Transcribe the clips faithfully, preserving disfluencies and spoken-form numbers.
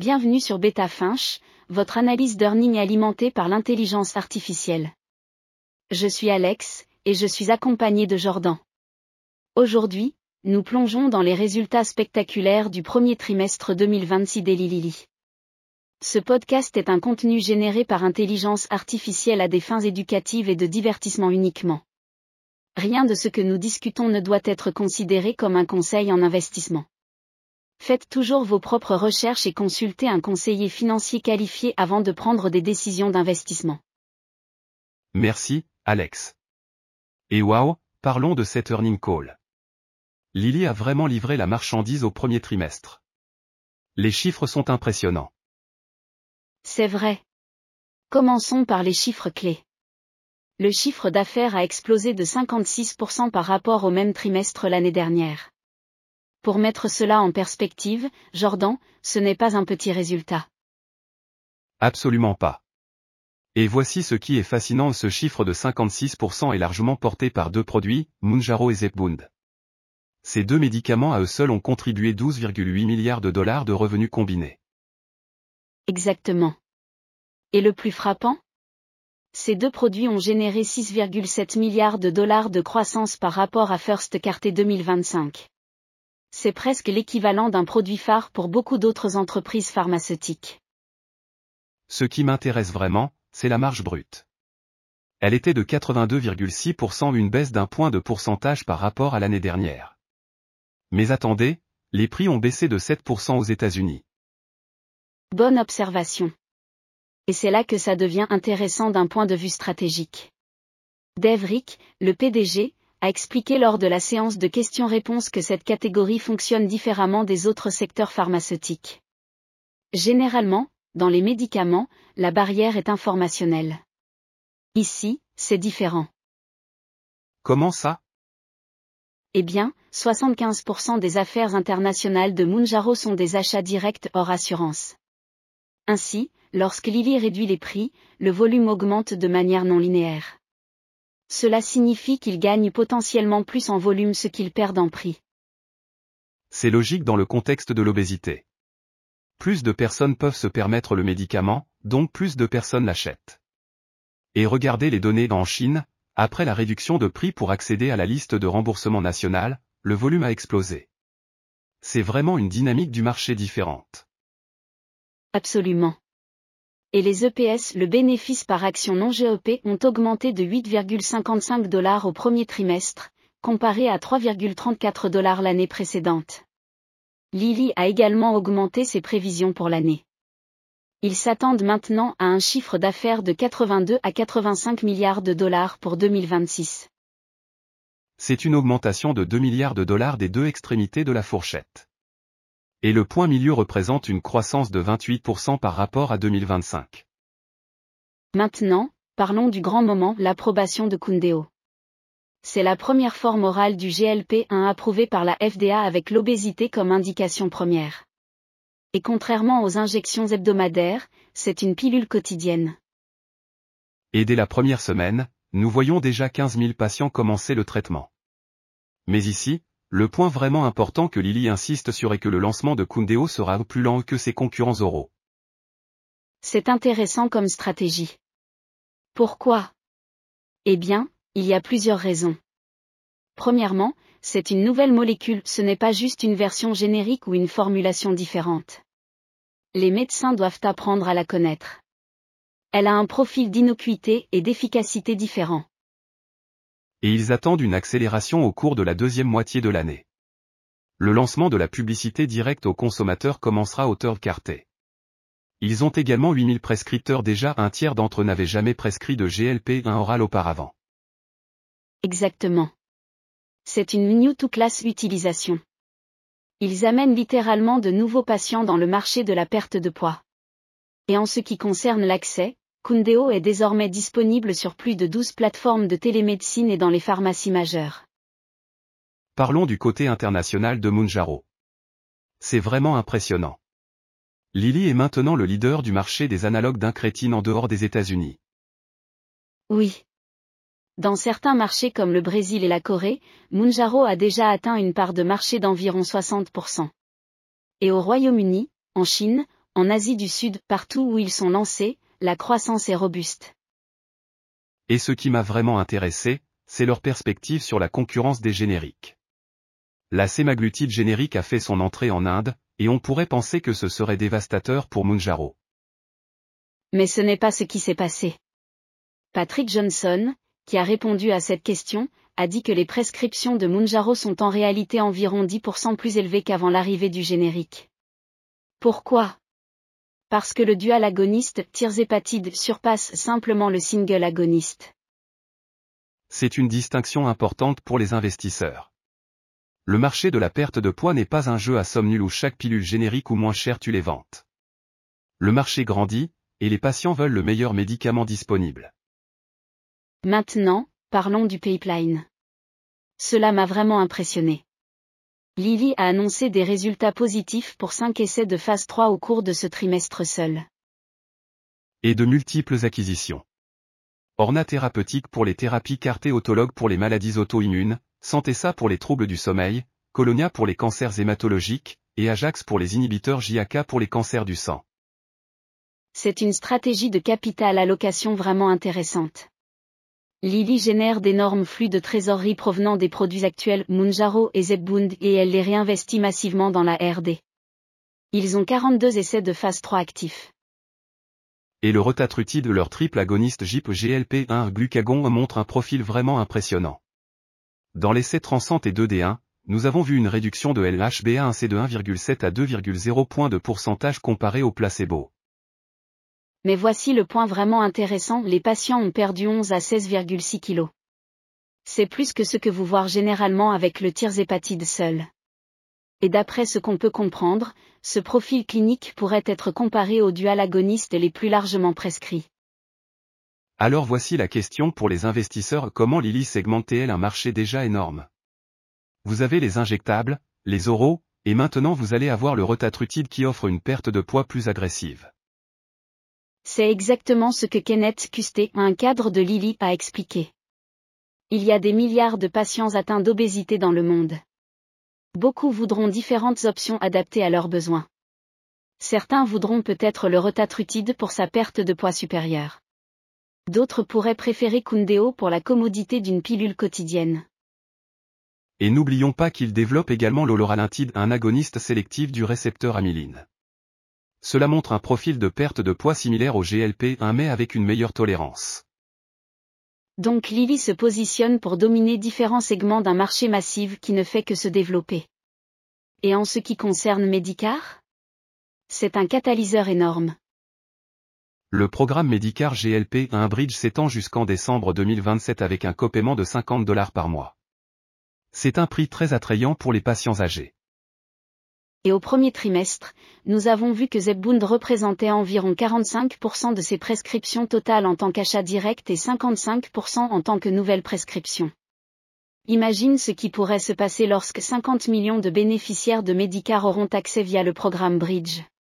Bienvenue sur BetaFinch, votre analyse d'earning alimentée par l'intelligence artificielle. Je suis Alex, et je suis accompagné de Jordan. Aujourd'hui, nous plongeons dans les résultats spectaculaires du premier trimestre deux mille vingt-six d'Eli Lilly. Ce podcast est un contenu généré par intelligence artificielle à des fins éducatives et de divertissement uniquement. Rien de ce que nous discutons ne doit être considéré comme un conseil en investissement. Faites toujours vos propres recherches et consultez un conseiller financier qualifié avant de prendre des décisions d'investissement. Merci, Alex. Et waouh, parlons de cette earning call. Lilly a vraiment livré la marchandise au premier trimestre. Les chiffres sont impressionnants. C'est vrai. Commençons par les chiffres clés. Le chiffre d'affaires a explosé de cinquante-six pour cent par rapport au même trimestre l'année dernière. Pour mettre cela en perspective, Jordan, ce n'est pas un petit résultat. Absolument pas. Et voici ce qui est fascinant, ce chiffre de cinquante-six pour cent est largement porté par deux produits, Mounjaro et Zepbound. Ces deux médicaments à eux seuls ont contribué douze virgule huit milliards de dollars de revenus combinés. Exactement. Et le plus frappant ? Ces deux produits ont généré six virgule sept milliards de dollars de croissance par rapport à First Quarter deux mille vingt-cinq. C'est presque l'équivalent d'un produit phare pour beaucoup d'autres entreprises pharmaceutiques. Ce qui m'intéresse vraiment, c'est la marge brute. Elle était de quatre-vingt-deux virgule six pour cent, une baisse d'un point de pourcentage par rapport à l'année dernière. Mais attendez, les prix ont baissé de sept pour cent aux États-Unis. Bonne observation. Et c'est là que ça devient intéressant d'un point de vue stratégique. Dave Rick, le P D G, a expliqué lors de la séance de questions-réponses que cette catégorie fonctionne différemment des autres secteurs pharmaceutiques. Généralement, dans les médicaments, la barrière est informationnelle. Ici, c'est différent. Comment ça ? Eh bien, soixante-quinze pour cent des affaires internationales de Mounjaro sont des achats directs hors assurance. Ainsi, lorsque Lilly réduit les prix, le volume augmente de manière non linéaire. Cela signifie qu'ils gagnent potentiellement plus en volume ce qu'ils perdent en prix. C'est logique dans le contexte de l'obésité. Plus de personnes peuvent se permettre le médicament, donc plus de personnes l'achètent. Et regardez les données en Chine, après la réduction de prix pour accéder à la liste de remboursement national, le volume a explosé. C'est vraiment une dynamique du marché différente. Absolument. Et les E P S, le bénéfice par action non G E P, ont augmenté de huit virgule cinquante-cinq dollars au premier trimestre, comparé à trois virgule trente-quatre dollars l'année précédente. Lilly a également augmenté ses prévisions pour l'année. Ils s'attendent maintenant à un chiffre d'affaires de quatre-vingt-deux à quatre-vingt-cinq milliards de dollars pour deux mille vingt-six. C'est une augmentation de deux milliards de dollars des deux extrémités de la fourchette. Et le point milieu représente une croissance de vingt-huit pour cent par rapport à deux mille vingt-cinq. Maintenant, parlons du grand moment, l'approbation de Kundeo. C'est la première forme orale du G L P un approuvée par la F D A avec l'obésité comme indication première. Et contrairement aux injections hebdomadaires, c'est une pilule quotidienne. Et dès la première semaine, nous voyons déjà quinze mille patients commencer le traitement. Mais ici, le point vraiment important que Lilly insiste sur est que le lancement de Kundeo sera plus lent que ses concurrents oraux. C'est intéressant comme stratégie. Pourquoi ? Eh bien, il y a plusieurs raisons. Premièrement, c'est une nouvelle molécule, ce n'est pas juste une version générique ou une formulation différente. Les médecins doivent apprendre à la connaître. Elle a un profil d'innocuité et d'efficacité différent. Et ils attendent une accélération au cours de la deuxième moitié de l'année. Le lancement de la publicité directe aux consommateurs commencera au third quarter. Ils ont également huit mille prescripteurs, déjà un tiers d'entre eux n'avaient jamais prescrit de G L P un oral auparavant. Exactement. C'est une new-to-class utilisation. Ils amènent littéralement de nouveaux patients dans le marché de la perte de poids. Et en ce qui concerne l'accès, Kundeo est désormais disponible sur plus de douze plateformes de télémédecine et dans les pharmacies majeures. Parlons du côté international de Mounjaro. C'est vraiment impressionnant. Lilly est maintenant le leader du marché des analogues d'incrétine en dehors des États-Unis. Oui. Dans certains marchés comme le Brésil et la Corée, Mounjaro a déjà atteint une part de marché d'environ soixante pour cent. Et au Royaume-Uni, en Chine, En Asie du Sud, partout où ils sont lancés, la croissance est robuste. Et ce qui m'a vraiment intéressé, c'est leur perspective sur la concurrence des génériques. La sémaglutide générique a fait son entrée en Inde, et on pourrait penser que ce serait dévastateur pour Mounjaro. Mais ce n'est pas ce qui s'est passé. Patrick Johnson, qui a répondu à cette question, a dit que les prescriptions de Mounjaro sont en réalité environ dix pour cent plus élevées qu'avant l'arrivée du générique. Pourquoi ? Parce que le dual agoniste tirzépatide surpasse simplement le single agoniste. C'est une distinction importante pour les investisseurs. Le marché de la perte de poids n'est pas un jeu à somme nulle où chaque pilule générique ou moins chère tue les ventes. Le marché grandit, et les patients veulent le meilleur médicament disponible. Maintenant, parlons du pipeline. Cela m'a vraiment impressionné. Lilly a annoncé des résultats positifs pour cinq essais de phase trois au cours de ce trimestre seul. Et de multiples acquisitions. Orna Thérapeutique pour les thérapies CAR-T autologues pour les maladies auto-immunes, Centessa pour les troubles du sommeil, Colonia pour les cancers hématologiques, et Ajax pour les inhibiteurs J A K pour les cancers du sang. C'est une stratégie de capital allocation vraiment intéressante. Lilly génère d'énormes flux de trésorerie provenant des produits actuels Mounjaro et Zepbound et elle les réinvestit massivement dans la R D. Ils ont quarante-deux essais de phase trois actifs. Et le retatrutide, leur triple agoniste G I P G L P un glucagon montre un profil vraiment impressionnant. Dans l'essai Transcend et deux D un, nous avons vu une réduction de L H B A un C de un virgule sept à deux virgule zéro points de pourcentage comparé au placebo. Mais voici le point vraiment intéressant, les patients ont perdu onze à seize virgule six kilos. C'est plus que ce que vous voyez généralement avec le tirzépatide seul. Et d'après ce qu'on peut comprendre, ce profil clinique pourrait être comparé aux dual agonistes les plus largement prescrits. Alors voici la question pour les investisseurs: comment Lilly segmente-t-elle un marché déjà énorme? Vous avez les injectables, les oraux, et maintenant vous allez avoir le retatrutide qui offre une perte de poids plus agressive. C'est exactement ce que Kenneth Custé, un cadre de Lilly, a expliqué. Il y a des milliards de patients atteints d'obésité dans le monde. Beaucoup voudront différentes options adaptées à leurs besoins. Certains voudront peut-être le retatrutide pour sa perte de poids supérieure. D'autres pourraient préférer Kundeo pour la commodité d'une pilule quotidienne. Et n'oublions pas qu'il développe également l'oloralintide, un agoniste sélectif du récepteur amyline. Cela montre un profil de perte de poids similaire au G L P un mais avec une meilleure tolérance. Donc Lilly se positionne pour dominer différents segments d'un marché massif qui ne fait que se développer. Et en ce qui concerne Medicare ? C'est un catalyseur énorme. Le programme Medicare G L P un Bridge s'étend jusqu'en décembre deux mille vingt-sept avec un copaiement de cinquante dollars par mois. C'est un prix très attrayant pour les patients âgés. Et au premier trimestre, nous avons vu que Zepbound représentait environ quarante-cinq pour cent de ses prescriptions totales en tant qu'achat direct et cinquante-cinq pour cent en tant que nouvelle prescription. Imagine ce qui pourrait se passer lorsque cinquante millions de bénéficiaires de Medicare auront accès via le programme Bridge.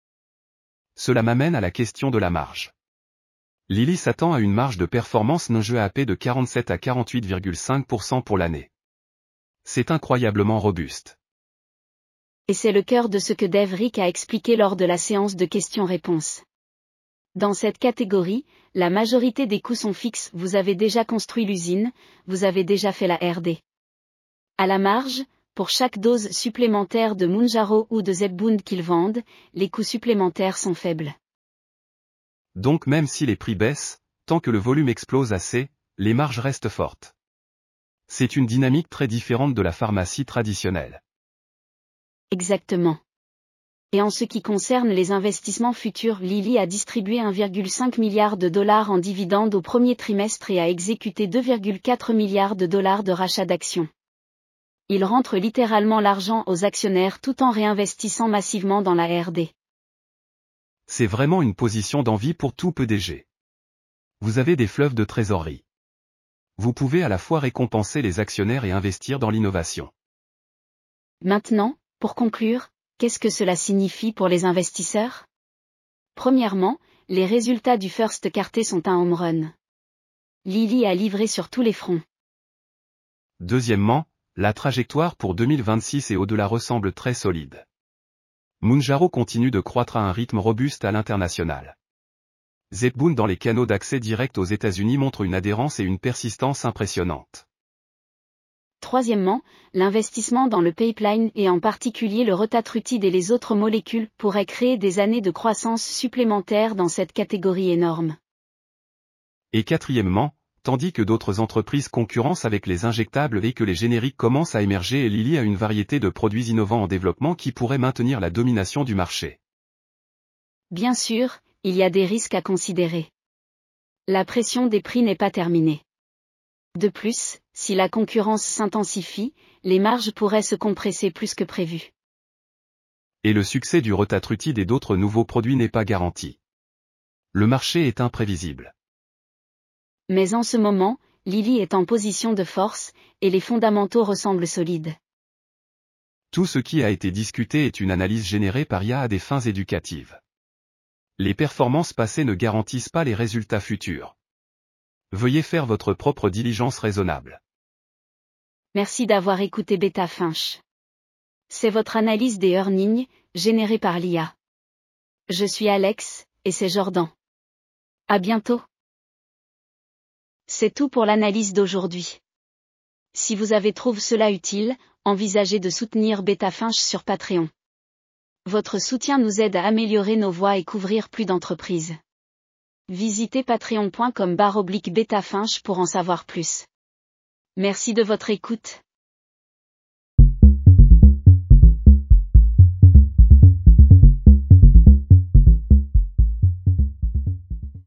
Cela m'amène à la question de la marge. Lilly s'attend à une marge de performance non-G A P de quarante-sept à quarante-huit virgule cinq pour cent pour l'année. C'est incroyablement robuste. Et c'est le cœur de ce que Dave Rick a expliqué lors de la séance de questions-réponses. Dans cette catégorie, la majorité des coûts sont fixes, vous avez déjà construit l'usine, vous avez déjà fait la R D. À la marge, pour chaque dose supplémentaire de Mounjaro ou de Zepbound qu'ils vendent, les coûts supplémentaires sont faibles. Donc même si les prix baissent, tant que le volume explose assez, les marges restent fortes. C'est une dynamique très différente de la pharmacie traditionnelle. Exactement. Et en ce qui concerne les investissements futurs, Lilly a distribué un virgule cinq milliard de dollars en dividendes au premier trimestre et a exécuté deux virgule quatre milliards de dollars de rachat d'actions. Il rentre littéralement l'argent aux actionnaires tout en réinvestissant massivement dans la R D. C'est vraiment une position d'envie pour tout P D G. Vous avez des fleuves de trésorerie. Vous pouvez à la fois récompenser les actionnaires et investir dans l'innovation. Maintenant, pour conclure, qu'est-ce que cela signifie pour les investisseurs ? Premièrement, les résultats du First CAR-T sont un home run. Lilly a livré sur tous les fronts. Deuxièmement, la trajectoire pour deux mille vingt-six et au-delà ressemble très solide. Mounjaro continue de croître à un rythme robuste à l'international. Zebboon dans les canaux d'accès direct aux États-Unis montre une adhérence et une persistance impressionnantes. Troisièmement, l'investissement dans le pipeline et en particulier le rotatrutide et les autres molécules pourrait créer des années de croissance supplémentaires dans cette catégorie énorme. Et quatrièmement, tandis que d'autres entreprises concurrencent avec les injectables et que les génériques commencent à émerger, Lilly a une variété de produits innovants en développement qui pourraient maintenir la domination du marché. Bien sûr, il y a des risques à considérer. La pression des prix n'est pas terminée. De plus, si la concurrence s'intensifie, les marges pourraient se compresser plus que prévu. Et le succès du rotatrutide et d'autres nouveaux produits n'est pas garanti. Le marché est imprévisible. Mais en ce moment, Lilly est en position de force, et les fondamentaux ressemblent solides. Tout ce qui a été discuté est une analyse générée par I A à des fins éducatives. Les performances passées ne garantissent pas les résultats futurs. Veuillez faire votre propre diligence raisonnable. Merci d'avoir écouté Beta Finch. C'est votre analyse des earnings, générée par l'I A. Je suis Alex, et c'est Jordan. À bientôt. C'est tout pour l'analyse d'aujourd'hui. Si vous avez trouvé cela utile, envisagez de soutenir Beta Finch sur Patreon. Votre soutien nous aide à améliorer nos voix et couvrir plus d'entreprises. Visitez patreon point com barre oblique beta finch pour en savoir plus. Merci de votre écoute.